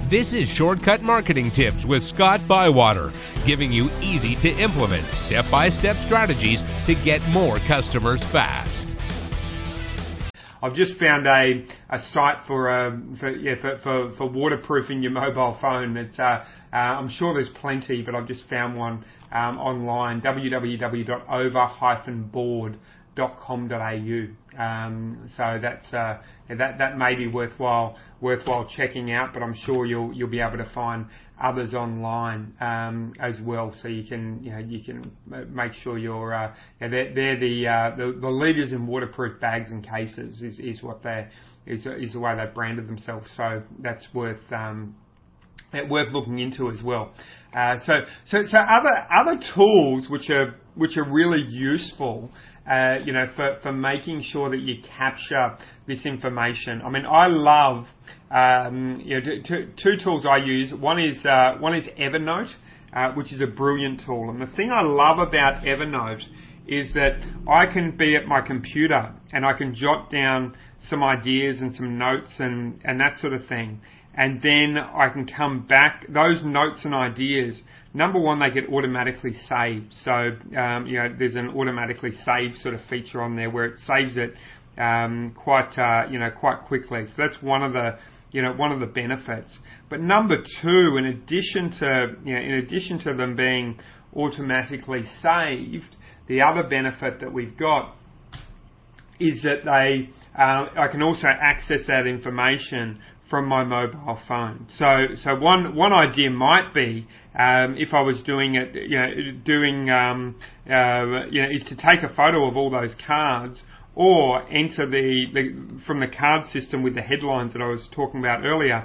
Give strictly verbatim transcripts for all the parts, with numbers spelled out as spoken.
This is Shortcut Marketing Tips with Scott Bywater, giving you easy to implement step-by-step strategies to get more customers fast. I've just found a, a site for, um, for, yeah, for, for, for waterproofing your mobile phone. It's, uh, uh, I'm sure there's plenty, but I've just found one um, online, w w w dot over dash board dot com dot a u. Um, so that's uh, that that may be worthwhile worthwhile checking out, but I'm sure you'll you'll be able to find others online um, as well. So you can you know you can make sure you're uh, you know, they're, they're the, uh, the the leaders in waterproof bags and cases is, is what they is is the way they've branded themselves. So that's worth um, worth looking into as well. Uh, so so so other other tools which are which are really useful. Uh, you know, for, for making sure that you capture this information. I mean, I love, um, you know, two, two tools I use. One is, uh, one is Evernote, uh, which is a brilliant tool. And the thing I love about Evernote is that I can be at my computer and I can jot down some ideas and some notes and, and that sort of thing. And then I can come back, those notes and ideas, number one, they get automatically saved. So, um, you know, there's an automatically save sort of feature on there where it saves it, um, quite, uh, you know, quite quickly. So that's one of the, you know, one of the benefits. But number two, in addition to, you know, in addition to them being automatically saved, the other benefit that we've got is that they, uh, I can also access that information from my mobile phone. So, so one one idea might be, um, if I was doing it, you know, doing, um, uh, you know, is to take a photo of all those cards, or enter the, the from the card system with the headlines that I was talking about earlier,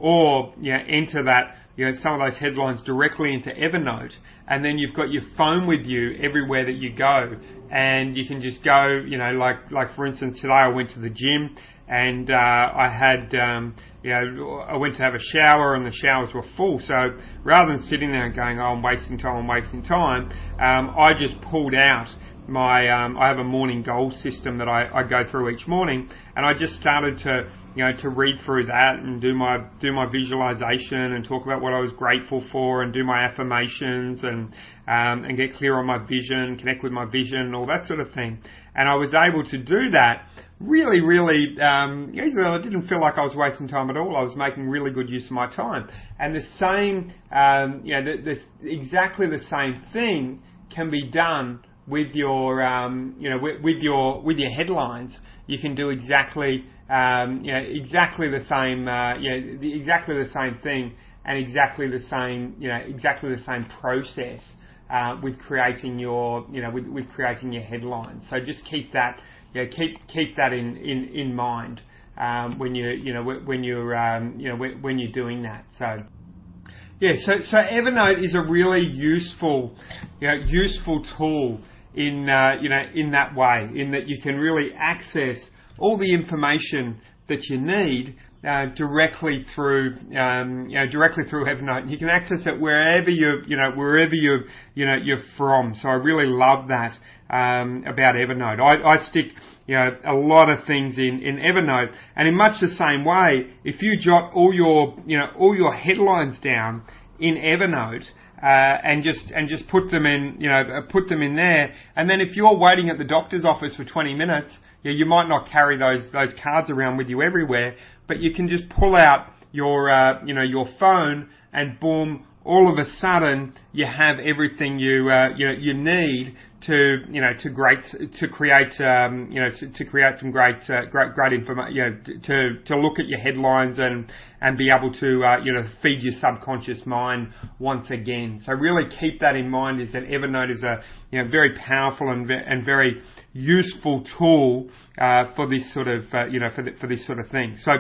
or you know, enter that, you know, some of those headlines directly into Evernote, and then you've got your phone with you everywhere that you go, and you can just go, you know, like like for instance today I went to the gym. And uh, I had, um, you know, I went to have a shower and the showers were full. So rather than sitting there and going, oh, I'm wasting time, I'm wasting time, um, I just pulled out my, um, I have a morning goal system that I, I go through each morning, and I just started to, you know, to read through that and do my do my visualization and talk about what I was grateful for and do my affirmations and um, and get clear on my vision, connect with my vision, and all that sort of thing. And I was able to do that really, really, um, I didn't feel like I was wasting time at all. I was making really good use of my time. And the same, um, you know, the, the, exactly the same thing can be done with your, um, you know, with, with your with your headlines. You can do exactly, um, you know, exactly the same, uh, you know, the, exactly the same thing and exactly the same, you know, exactly the same process uh, with creating your, you know, with, with creating your headlines. So just keep that. Yeah, keep keep that in in in mind um, when you you know when you're um, you know when, when you're doing that. So yeah, so so Evernote is a really useful you know useful tool in uh, you know in that way, in that you can really access all the information that you need uh, directly through um, you know directly through Evernote. You can access it wherever you you know wherever you you know you're from. So I really love that um, about Evernote. I, I stick you know a lot of things in, in Evernote, and in much the same way, if you jot all your you know all your headlines down in Evernote. Uh, and just and just put them in, you know, put them in there. And then if you're waiting at the doctor's office for twenty minutes, yeah, you might not carry those those cards around with you everywhere, but you can just pull out your, uh, you know, your phone, and boom, all of a sudden you have everything you uh, you know you need to you know to great to create um, you know to, to create some great uh, great great information, you know, to to look at your headlines and and be able to uh, you know feed your subconscious mind once again. So really keep that in mind, is that Evernote is a you know very powerful and ve- and very useful tool uh, for this sort of uh, you know for the, for this sort of thing. So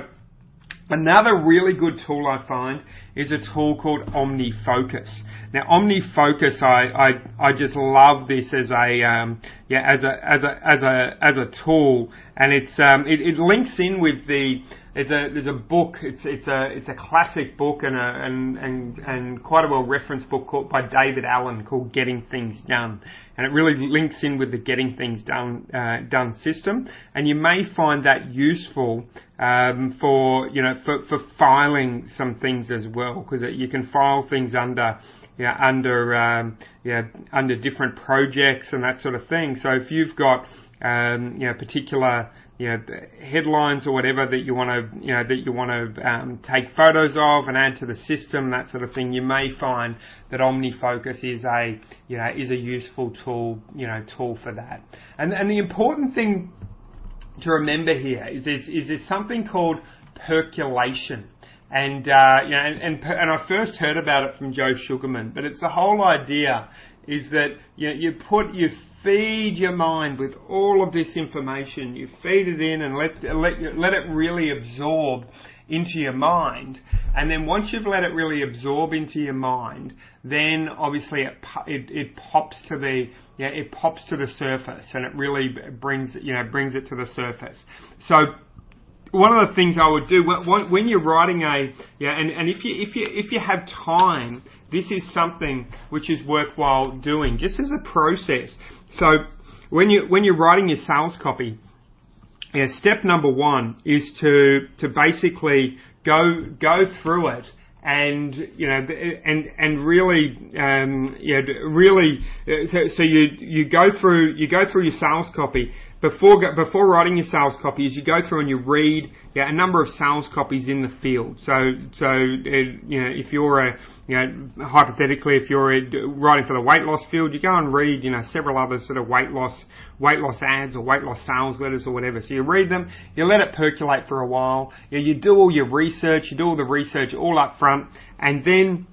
another really good tool I find is a tool called OmniFocus. Now, OmniFocus, I, I, I just love this as a, um, yeah, as a, as a, as a, as a tool, and it's um, it, it links in with the there's a there's a book. It's it's a it's a classic book and a and and and quite a well referenced book called by David Allen called Getting Things Done, and it really links in with the Getting Things Done uh, done system. And you may find that useful um, for you know for for filing some things as well, because you can file things under. Yeah, under um, yeah under different projects and that sort of thing. So if you've got um, you know particular you know headlines or whatever that you want to you know that you want to um, take photos of and add to the system, that sort of thing, you may find that OmniFocus is a you know is a useful tool you know tool for that. And and the important thing to remember here is there's, is there's something called percolation. And, uh, you know, and, and, and I first heard about it from Joe Sugarman, but it's the whole idea is that, you know, you put, you feed your mind with all of this information, you feed it in and let, let, let it really absorb into your mind. And then once you've let it really absorb into your mind, then obviously it, it, it pops to the, yeah, it pops to the surface and it really brings, you know, brings it to the surface. So, one of the things I would do when you're writing a yeah, and, and if you if you if you have time, this is something which is worthwhile doing just as a process. So when you when you're writing your sales copy, yeah, step number one is to to basically go go through it and you know and and really um, yeah really so, so you you go through you go through your sales copy. Before before writing your sales copies, you go through and you read yeah, a number of sales copies in the field. So so uh, you know if you're a you know hypothetically if you're a, writing for the weight loss field, you go and read you know several other sort of weight loss weight loss ads or weight loss sales letters or whatever. So you read them, you let it percolate for a while. You, you do all your research, you do all the research all up front, and then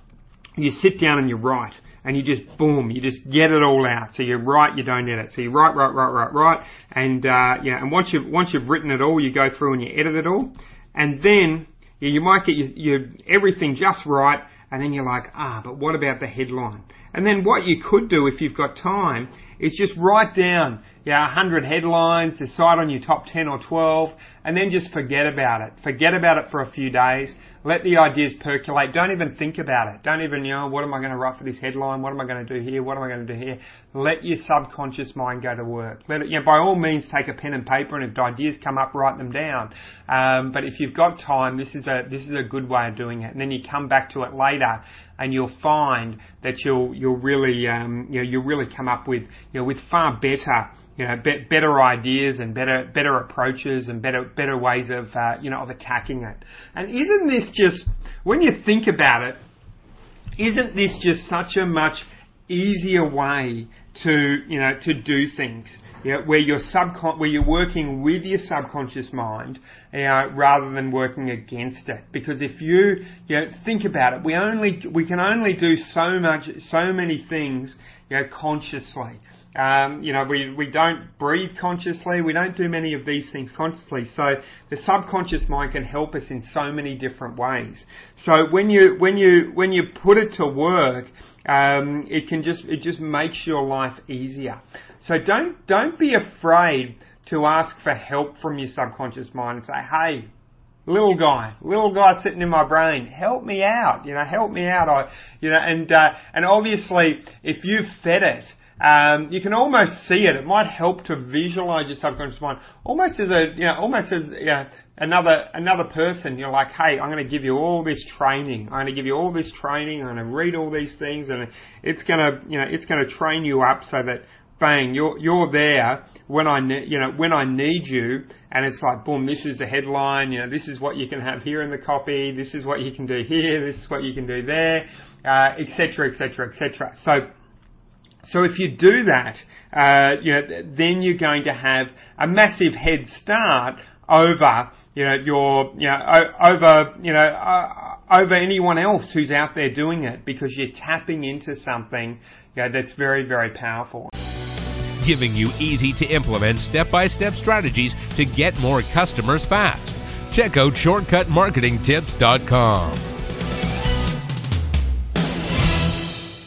you sit down and you write. And you just, boom, you just get it all out. So you write, you don't edit. So you write, write, write, write, write. And, uh, yeah, and once you've, once you've written it all, you go through and you edit it all. And then, yeah, you might get your, your, everything just right. And then you're like, ah, but what about the headline? And then what you could do if you've got time is just write down, yeah, one hundred headlines, decide on your top ten or twelve, and then just forget about it. Forget about it for a few days. Let the ideas percolate. Don't even think about it. Don't even, you know, what am I going to write for this headline? What am I going to do here? What am I going to do here? Let your subconscious mind go to work. Let it, you know, by all means, take a pen and paper, and if ideas come up, write them down. Um, but if you've got time, this is a this is a good way of doing it. And then you come back to it later, and you'll find that you'll you'll really um, you know you'll really come up with you know with far better. You know, be, better ideas and better better approaches and better better ways of uh, you know of attacking it. And isn't this just, when you think about it, isn't this just such a much easier way to you know to do things? You know, where you're subcon where you're working with your subconscious mind, you know, rather than working against it. Because if you you know think about it, we only we can only do so much so many things you know consciously. Um, you know, we, we don't breathe consciously. We don't do many of these things consciously. So the subconscious mind can help us in so many different ways. So when you when you when you put it to work, um, it can just it just makes your life easier. So don't don't be afraid to ask for help from your subconscious mind and say, hey, little guy, little guy sitting in my brain, help me out. You know, help me out. I, you know, and uh, and obviously if you've fed it. Um, you can almost see it. It might help to visualize your subconscious mind almost as a, you know, almost as you know, another another person. You're like, hey, I'm going to give you all this training. I'm going to give you all this training. I'm going to read all these things, and it's going to, you know, it's going to train you up so that, bang, you're you're there when I, ne- you know, when I need you. And it's like, boom, this is the headline. You know, this is what you can have here in the copy. This is what you can do here. This is what you can do there, uh, et cetera, et cetera, et cetera. So. So if you do that, uh, you know, then you're going to have a massive head start over, you know, your, you know, o- over, you know, uh, over anyone else who's out there doing it, because you're tapping into something, you know, that's very, very powerful. Giving you easy to implement step-by-step strategies to get more customers fast. Check out shortcut marketing tips dot com.